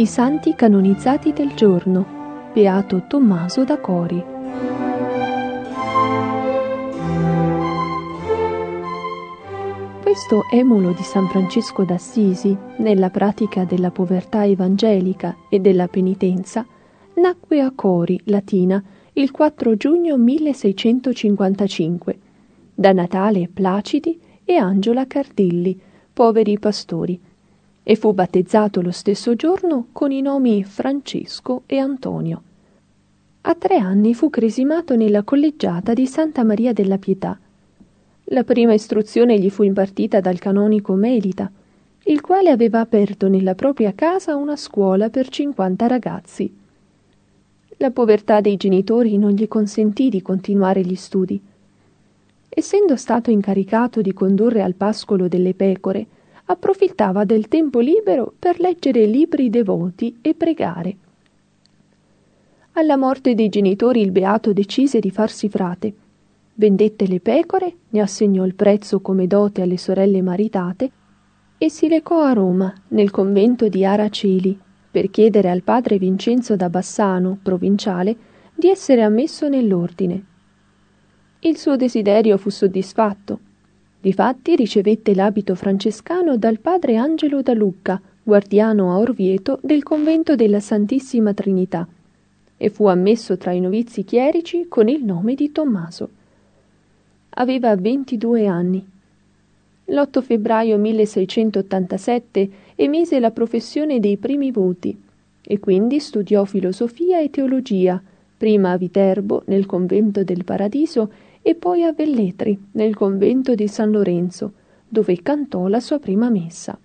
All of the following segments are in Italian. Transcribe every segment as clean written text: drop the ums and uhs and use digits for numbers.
I santi canonizzati del giorno. Beato Tommaso d'Acori. Questo emulo di San Francesco d'Assisi, nella pratica della povertà evangelica e della penitenza, nacque a Cori, Latina, il 4 giugno 1655, da Natale Placidi e Angela Cardilli, poveri pastori, e fu battezzato lo stesso giorno con i nomi Francesco e Antonio. A 3 anni fu cresimato nella collegiata di Santa Maria della Pietà. La prima istruzione gli fu impartita dal canonico Melita, il quale aveva aperto nella propria casa una scuola per 50 ragazzi. La povertà dei genitori non gli consentì di continuare gli studi. Essendo stato incaricato di condurre al pascolo delle pecore, approfittava del tempo libero per leggere libri devoti e pregare. Alla morte dei genitori il beato decise di farsi frate. Vendette le pecore, ne assegnò il prezzo come dote alle sorelle maritate e si recò a Roma, nel convento di Araceli, per chiedere al padre Vincenzo da Bassano, provinciale, di essere ammesso nell'ordine. Il suo desiderio fu soddisfatto. Difatti ricevette l'abito francescano dal padre Angelo da Lucca, guardiano a Orvieto del convento della Santissima Trinità, e fu ammesso tra i novizi chierici con il nome di Tommaso. Aveva 22 anni. L'8 febbraio 1687 emise la professione dei primi voti e quindi studiò filosofia e teologia, prima a Viterbo nel convento del Paradiso e poi a Velletri nel convento di San Lorenzo, dove cantò la sua prima messa.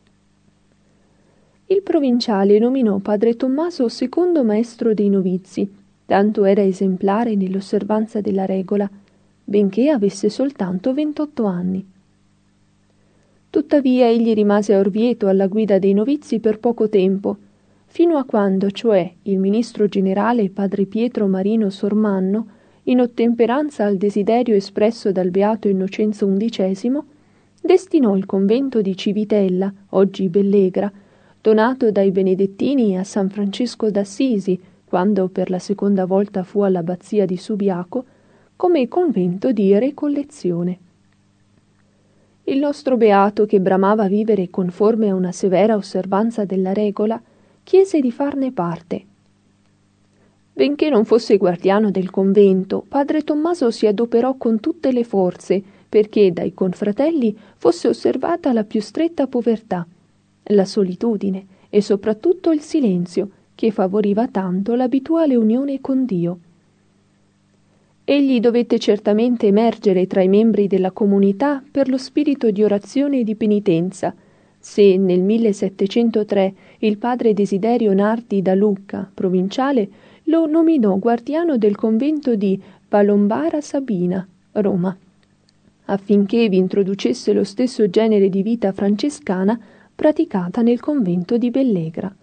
Il provinciale nominò padre Tommaso secondo maestro dei novizi, tanto era esemplare nell'osservanza della regola, benché avesse soltanto 28 anni. Tuttavia egli rimase a Orvieto alla guida dei novizi per poco tempo, fino a quando, cioè, il ministro generale padre Pietro Marino Sormanno, in ottemperanza al desiderio espresso dal beato Innocenzo XI, destinò il convento di Civitella, oggi Bellegra, donato dai benedettini a San Francesco d'Assisi, quando per la seconda volta fu all'abbazia di Subiaco, come convento di recollezione. Il nostro beato, che bramava vivere conforme a una severa osservanza della regola, chiese di farne parte. Benché non fosse guardiano del convento, padre Tommaso si adoperò con tutte le forze perché dai confratelli fosse osservata la più stretta povertà, la solitudine e soprattutto il silenzio, che favoriva tanto l'abituale unione con Dio. Egli dovette certamente emergere tra i membri della comunità per lo spirito di orazione e di penitenza, se nel 1703 il padre Desiderio Nardi da Lucca, provinciale, lo nominò guardiano del convento di Palombara Sabina, Roma, affinché vi introducesse lo stesso genere di vita francescana praticata nel convento di Bellegra.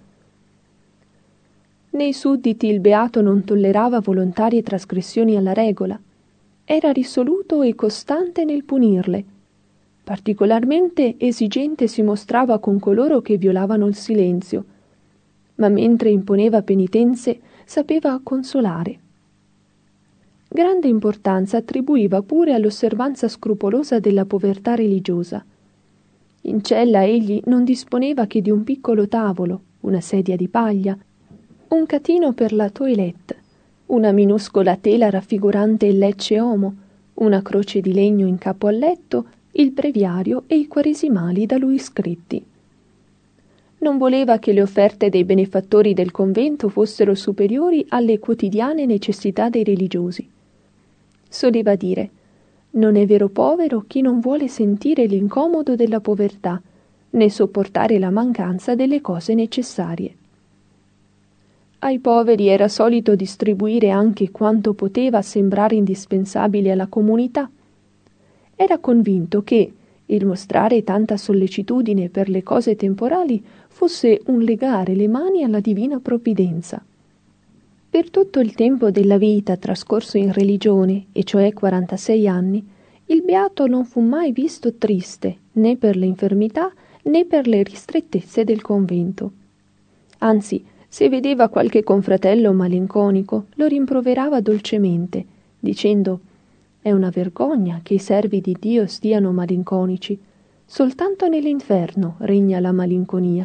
Nei sudditi il beato non tollerava volontarie trasgressioni alla regola. Era risoluto e costante nel punirle. Particolarmente esigente si mostrava con coloro che violavano il silenzio, ma mentre imponeva penitenze sapeva consolare. Grande importanza attribuiva pure all'osservanza scrupolosa della povertà religiosa. In cella egli non disponeva che di un piccolo tavolo, una sedia di paglia, un catino per la toilette, una minuscola tela raffigurante il lecce Homo, una croce di legno in capo al letto, il breviario e i quaresimali da lui scritti. Non voleva che le offerte dei benefattori del convento fossero superiori alle quotidiane necessità dei religiosi. Soleva dire: non è vero povero chi non vuole sentire l'incomodo della povertà, né sopportare la mancanza delle cose necessarie. Ai poveri era solito distribuire anche quanto poteva sembrare indispensabile alla comunità. Era convinto che il mostrare tanta sollecitudine per le cose temporali fosse un legare le mani alla divina provvidenza. Per tutto il tempo della vita trascorso in religione, e cioè 46 anni, il beato non fu mai visto triste, né per le infermità né per le ristrettezze del convento. Anzi, se vedeva qualche confratello malinconico, lo rimproverava dolcemente, dicendo: «È una vergogna che i servi di Dio stiano malinconici. Soltanto nell'inferno regna la malinconia».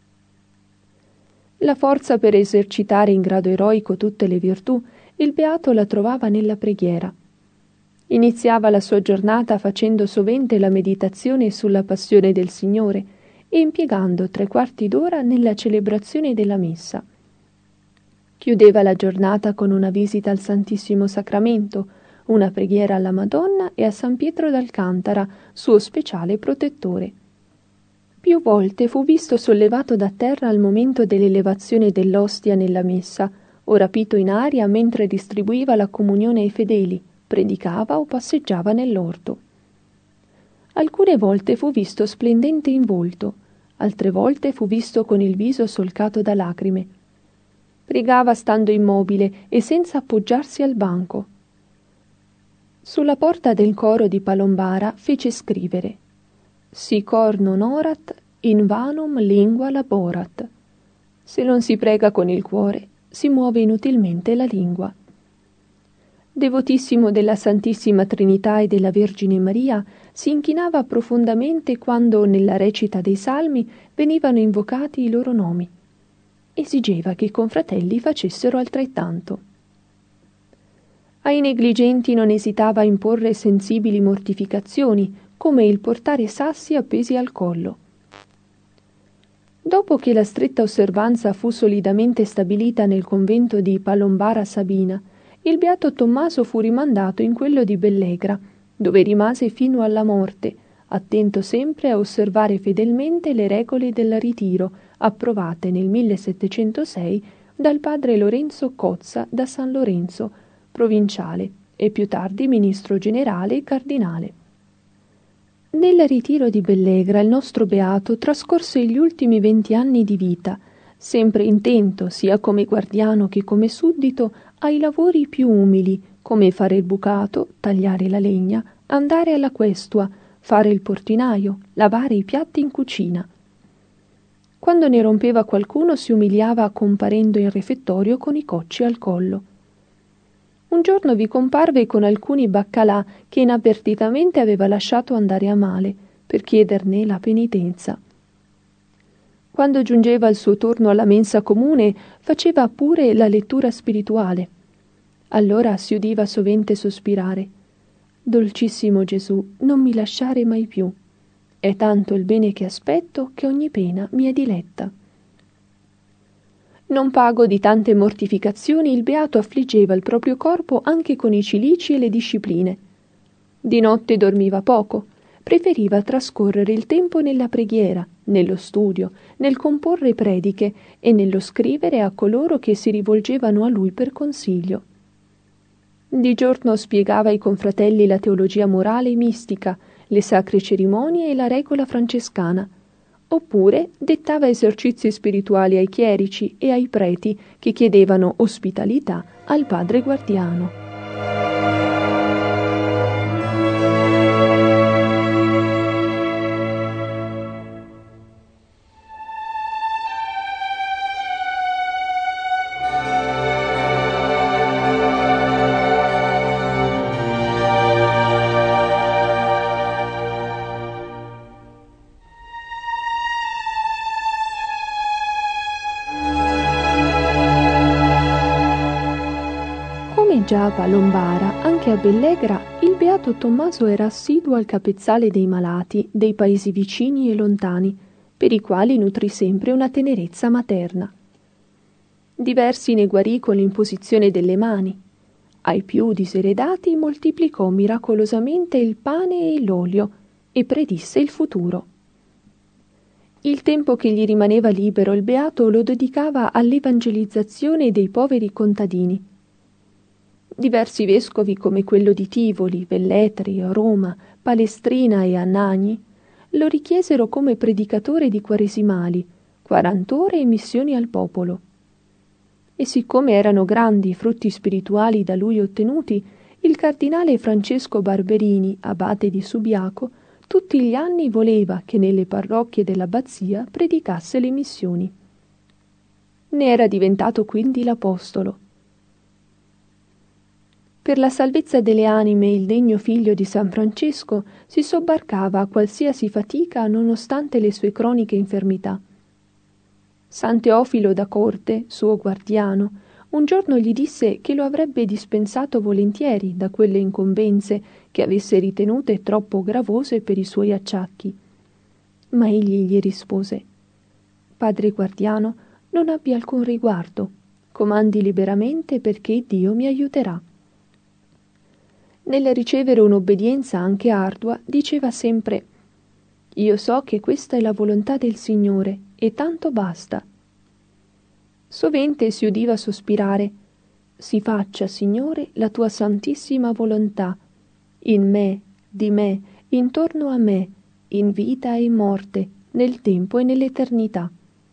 La forza per esercitare in grado eroico tutte le virtù, il beato la trovava nella preghiera. Iniziava la sua giornata facendo sovente la meditazione sulla passione del Signore e impiegando 3/4 d'ora nella celebrazione della messa. Chiudeva la giornata con una visita al Santissimo Sacramento, una preghiera alla Madonna e a San Pietro d'Alcantara, suo speciale protettore. Più volte fu visto sollevato da terra al momento dell'elevazione dell'ostia nella messa, o rapito in aria mentre distribuiva la comunione ai fedeli, predicava o passeggiava nell'orto. Alcune volte fu visto splendente in volto, altre volte fu visto con il viso solcato da lacrime. Pregava stando immobile e senza appoggiarsi al banco. Sulla porta del coro di Palombara fece scrivere: «Si cor non orat, in vanum lingua laborat». Se non si prega con il cuore, si muove inutilmente la lingua. Devotissimo della Santissima Trinità e della Vergine Maria, si inchinava profondamente quando, nella recita dei salmi, venivano invocati i loro nomi. Esigeva che i confratelli facessero altrettanto. Ai negligenti non esitava a imporre sensibili mortificazioni, come il portare sassi appesi al collo. Dopo che la stretta osservanza fu solidamente stabilita nel convento di Palombara Sabina, il beato Tommaso fu rimandato in quello di Bellegra, dove rimase fino alla morte, attento sempre a osservare fedelmente le regole del ritiro, approvate nel 1706 dal padre Lorenzo Cozza da San Lorenzo, provinciale, e più tardi ministro generale e cardinale. Nel ritiro di Bellegra il nostro beato trascorse gli ultimi 20 anni di vita, sempre intento, sia come guardiano che come suddito, ai lavori più umili, come fare il bucato, tagliare la legna, andare alla questua, fare il portinaio, lavare i piatti in cucina. Quando ne rompeva qualcuno si umiliava comparendo in refettorio con i cocci al collo. Un giorno vi comparve con alcuni baccalà che inavvertitamente aveva lasciato andare a male, per chiederne la penitenza. Quando giungeva il suo turno alla mensa comune, faceva pure la lettura spirituale. Allora si udiva sovente sospirare: «Dolcissimo Gesù, non mi lasciare mai più. È tanto il bene che aspetto che ogni pena mi è diletta». Non pago di tante mortificazioni, il beato affliggeva il proprio corpo anche con i cilici e le discipline. Di notte dormiva poco, preferiva trascorrere il tempo nella preghiera, nello studio, nel comporre prediche e nello scrivere a coloro che si rivolgevano a lui per consiglio. Di giorno spiegava ai confratelli la teologia morale e mistica, le sacre cerimonie e la regola francescana, oppure dettava esercizi spirituali ai chierici e ai preti che chiedevano ospitalità al padre guardiano. Già a Palombara, anche a Bellegra, il beato Tommaso era assiduo al capezzale dei malati dei paesi vicini e lontani, per i quali nutrì sempre una tenerezza materna. Diversi ne guarì con l'imposizione delle mani. Ai più diseredati moltiplicò miracolosamente il pane e l'olio e predisse il futuro. Il tempo che gli rimaneva libero il beato lo dedicava all'evangelizzazione dei poveri contadini. Diversi vescovi come quello di Tivoli, Velletri, Roma, Palestrina e Anagni lo richiesero come predicatore di quaresimali, 40 ore e missioni al popolo. E siccome erano grandi i frutti spirituali da lui ottenuti, il cardinale Francesco Barberini, abate di Subiaco, tutti gli anni voleva che nelle parrocchie dell'abbazia predicasse le missioni. Ne era diventato quindi l'apostolo. Per la salvezza delle anime il degno figlio di San Francesco si sobbarcava a qualsiasi fatica nonostante le sue croniche infermità. San Teofilo da corte, suo guardiano, un giorno gli disse che lo avrebbe dispensato volentieri da quelle incombenze che avesse ritenute troppo gravose per i suoi acciacchi. Ma egli gli rispose: «Padre guardiano, non abbia alcun riguardo, comandi liberamente perché Dio mi aiuterà». Nel ricevere un'obbedienza anche ardua, diceva sempre: «Io so che questa è la volontà del Signore, e tanto basta». Sovente si udiva sospirare: «Si faccia, Signore, la tua santissima volontà, in me, di me, intorno a me, in vita e in morte, nel tempo e nell'eternità».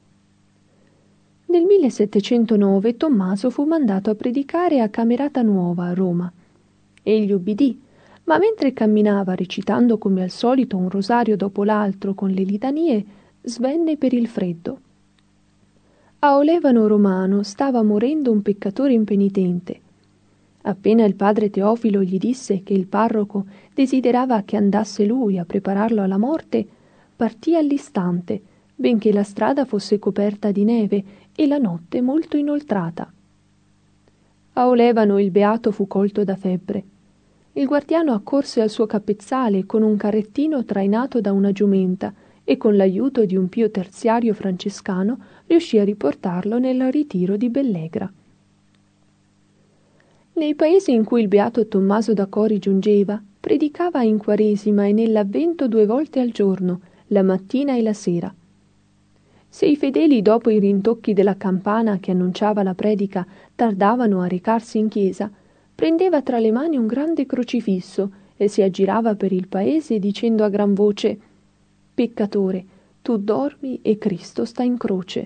Nel 1709 Tommaso fu mandato a predicare a Camerata Nuova, a Roma. Egli ubbidì, ma mentre camminava recitando come al solito un rosario dopo l'altro con le litanie, svenne per il freddo. A Olevano Romano stava morendo un peccatore impenitente. Appena il padre Teofilo gli disse che il parroco desiderava che andasse lui a prepararlo alla morte, partì all'istante, benché la strada fosse coperta di neve e la notte molto inoltrata. A Olevano il beato fu colto da febbre. Il guardiano accorse al suo capezzale con un carrettino trainato da una giumenta e con l'aiuto di un pio terziario francescano riuscì a riportarlo nel ritiro di Bellegra. Nei paesi in cui il beato Tommaso d'Acori giungeva, predicava in Quaresima e nell'Avvento 2 volte al giorno, la mattina e la sera. Se i fedeli, dopo i rintocchi della campana che annunciava la predica, tardavano a recarsi in chiesa, prendeva tra le mani un grande crocifisso e si aggirava per il paese dicendo a gran voce: «Peccatore, tu dormi e Cristo sta in croce».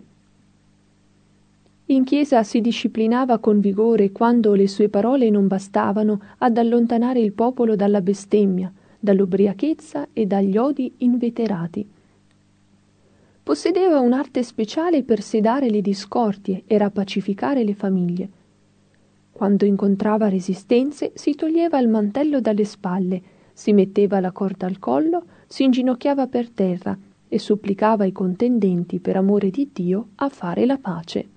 In chiesa si disciplinava con vigore quando le sue parole non bastavano ad allontanare il popolo dalla bestemmia, dall'ubriachezza e dagli odi inveterati. Possedeva un'arte speciale per sedare le discordie e rapacificare le famiglie. Quando incontrava resistenze, si toglieva il mantello dalle spalle, si metteva la corda al collo, si inginocchiava per terra e supplicava i contendenti, per amore di Dio, a fare la pace.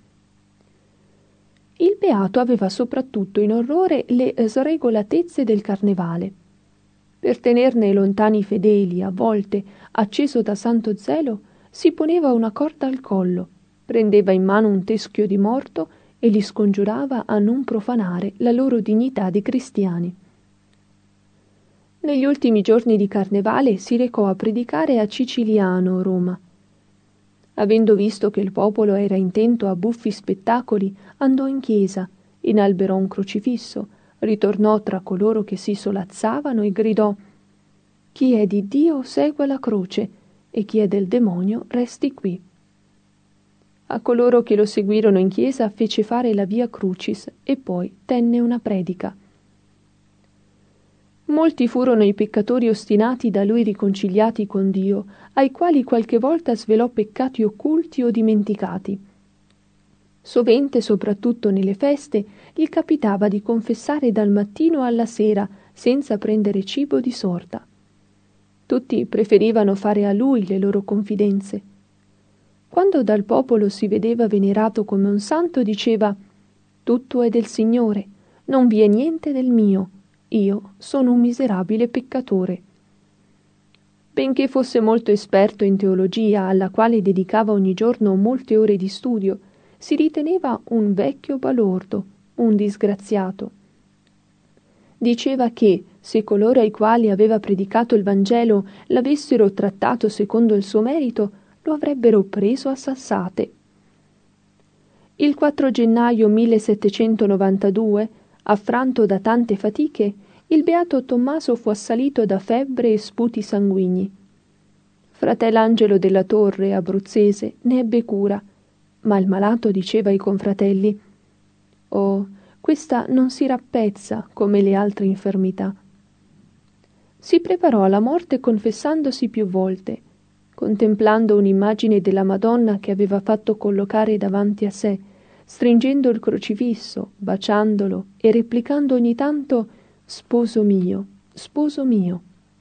Il beato aveva soprattutto in orrore le sregolatezze del carnevale. Per tenerne lontani i fedeli, a volte, acceso da santo zelo, si poneva una corda al collo, prendeva in mano un teschio di morto e li scongiurava a non profanare la loro dignità di cristiani. Negli ultimi giorni di carnevale si recò a predicare a Ciciliano, Roma. Avendo visto che il popolo era intento a buffi spettacoli, andò in chiesa, inalberò un crocifisso, ritornò tra coloro che si solazzavano e gridò: «Chi è di Dio segua la croce, e chi è del demonio resti qui». A coloro che lo seguirono in chiesa fece fare la Via Crucis e poi tenne una predica. Molti furono i peccatori ostinati da lui riconciliati con Dio, ai quali qualche volta svelò peccati occulti o dimenticati. Sovente, soprattutto nelle feste, gli capitava di confessare dal mattino alla sera, senza prendere cibo di sorta. Tutti preferivano fare a lui le loro confidenze. Quando dal popolo si vedeva venerato come un santo, diceva: «Tutto è del Signore, non vi è niente del mio. Io sono un miserabile peccatore». Benché fosse molto esperto in teologia, alla quale dedicava ogni giorno molte ore di studio, si riteneva un vecchio balordo, un disgraziato. Diceva che, se coloro ai quali aveva predicato il Vangelo l'avessero trattato secondo il suo merito, lo avrebbero preso a sassate. Il 4 gennaio 1792, affranto da tante fatiche, il beato Tommaso fu assalito da febbre e sputi sanguigni. Fratel Angelo della Torre, abruzzese, ne ebbe cura, ma il malato diceva ai confratelli: «Oh, questa non si rappezza come le altre infermità». Si preparò alla morte confessandosi più volte. contemplando un'immagine della Madonna che aveva fatto collocare davanti a sé, stringendo il crocifisso, baciandolo e replicando ogni tanto «Sposo mio, sposo mio».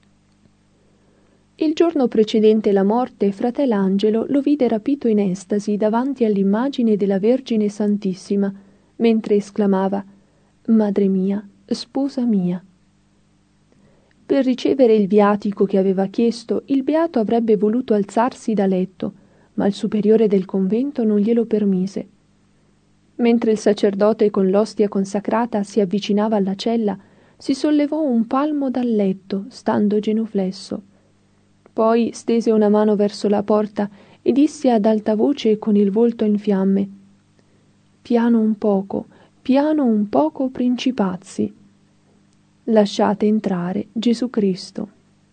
Il giorno precedente la morte, fratel Angelo lo vide rapito in estasi davanti all'immagine della Vergine Santissima, mentre esclamava «Madre mia, sposa mia». Per ricevere il viatico che aveva chiesto, il beato avrebbe voluto alzarsi da letto, ma il superiore del convento non glielo permise. Mentre il sacerdote con l'ostia consacrata si avvicinava alla cella, si sollevò un palmo dal letto, stando genuflesso. Poi stese una mano verso la porta e disse ad alta voce con il volto in fiamme: piano un poco, principazzi. Lasciate entrare Gesù Cristo».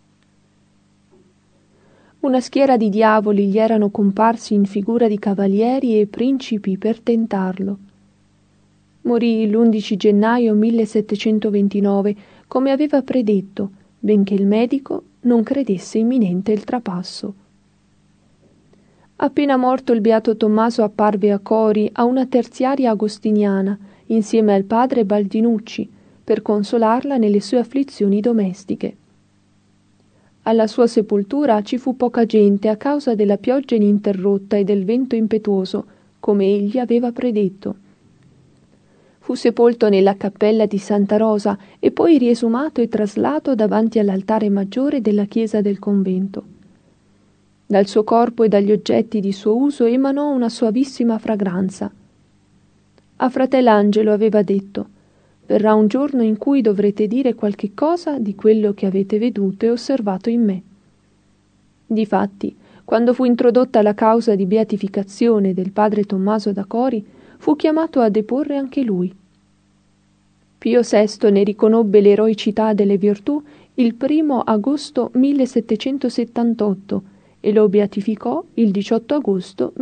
Una schiera di diavoli gli erano comparsi in figura di cavalieri e principi per tentarlo. Morì l'11 gennaio 1729, come aveva predetto, benché il medico non credesse imminente il trapasso. Appena morto il beato Tommaso apparve a Cori a una terziaria agostiniana, insieme al padre Baldinucci, per consolarla nelle sue afflizioni domestiche. Alla sua sepoltura ci fu poca gente a causa della pioggia ininterrotta e del vento impetuoso, come egli aveva predetto. Fu sepolto nella cappella di Santa Rosa e poi riesumato e traslato davanti all'altare maggiore della chiesa del convento. Dal suo corpo e dagli oggetti di suo uso emanò una soavissima fragranza. A fratel Angelo aveva detto: «Verrà un giorno in cui dovrete dire qualche cosa di quello che avete veduto e osservato in me». Difatti, quando fu introdotta la causa di beatificazione del padre Tommaso da Cori, fu chiamato a deporre anche lui. Pio VI ne riconobbe l'eroicità delle virtù il 1 agosto 1778 e lo beatificò il 18 agosto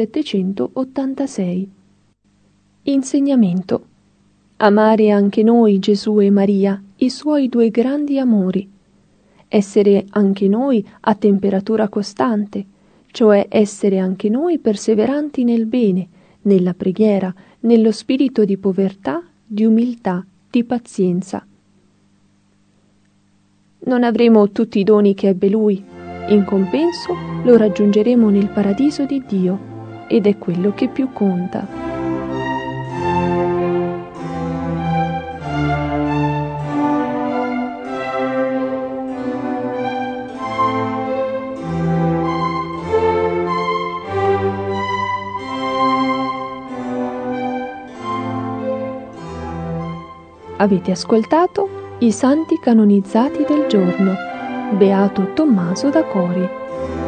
1786. Insegnamento. Amare anche noi Gesù e Maria, i suoi due grandi amori. Essere anche noi a temperatura costante, cioè essere anche noi perseveranti nel bene, nella preghiera, nello spirito di povertà, di umiltà, di pazienza. Non avremo tutti i doni che ebbe lui, in compenso lo raggiungeremo nel paradiso di Dio, ed è quello che più conta. Avete ascoltato i santi canonizzati del giorno. Beato Tommaso da Cori.